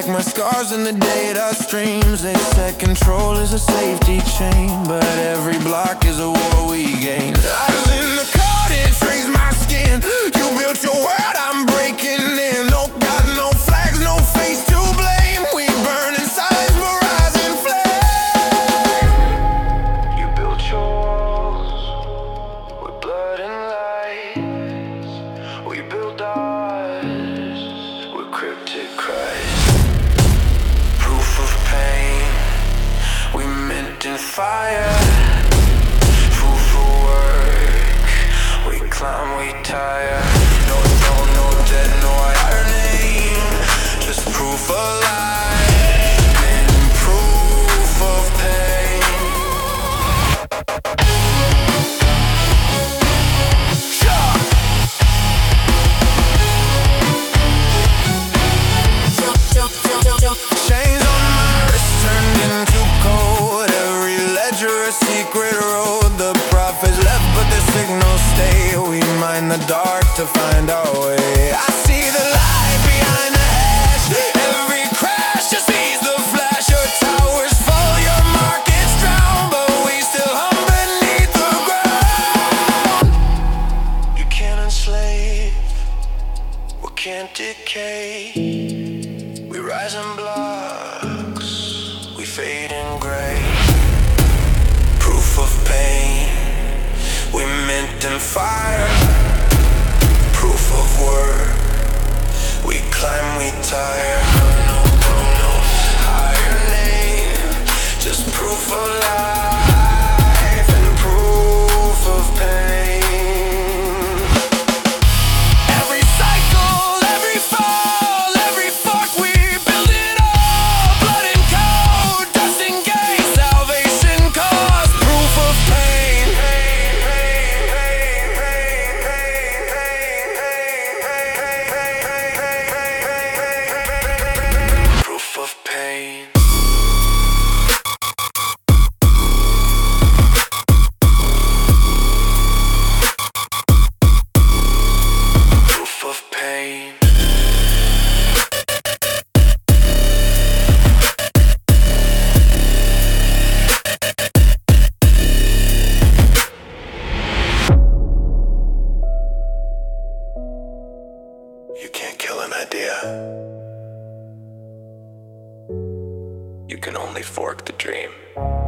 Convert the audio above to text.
like my scars in the data streams. They said control is a safety chain, but every block is a war we gain. I was in the cottage, raised my skin. You built your world, I'm breaking in. No God, no flags, no face to blame. We burn in silence, but rising flame. You built your walls with blood and lies. We built ours with cryptic cries. Proof of pain, we mint in fire. Proof of work, we climb, we tire. No throne, no debt, no irony. Just proof of life and proof of pain. Chains on my wrist turned into code. Every ledger a secret road. The prophets left but the signals stay. We mine the dark to find our way. I see the light behind the hash. Every crash just sees the flash. Your towers fall, your markets drown, but we still hum beneath the ground. You can't enslave, we can't decay. We rise in blocks, we fade in gray. Proof of pain, we mint in fire. Proof of work, we climb, we tire. No, no, no higher name, just proof of life and proof of pain. Every cycle, every fall, every fork, we build it all. Blood and code, dust and gate, salvation cause. Proof of pain. Proof of pain. Proof of pain. You can't kill an idea. You can only fork the dream.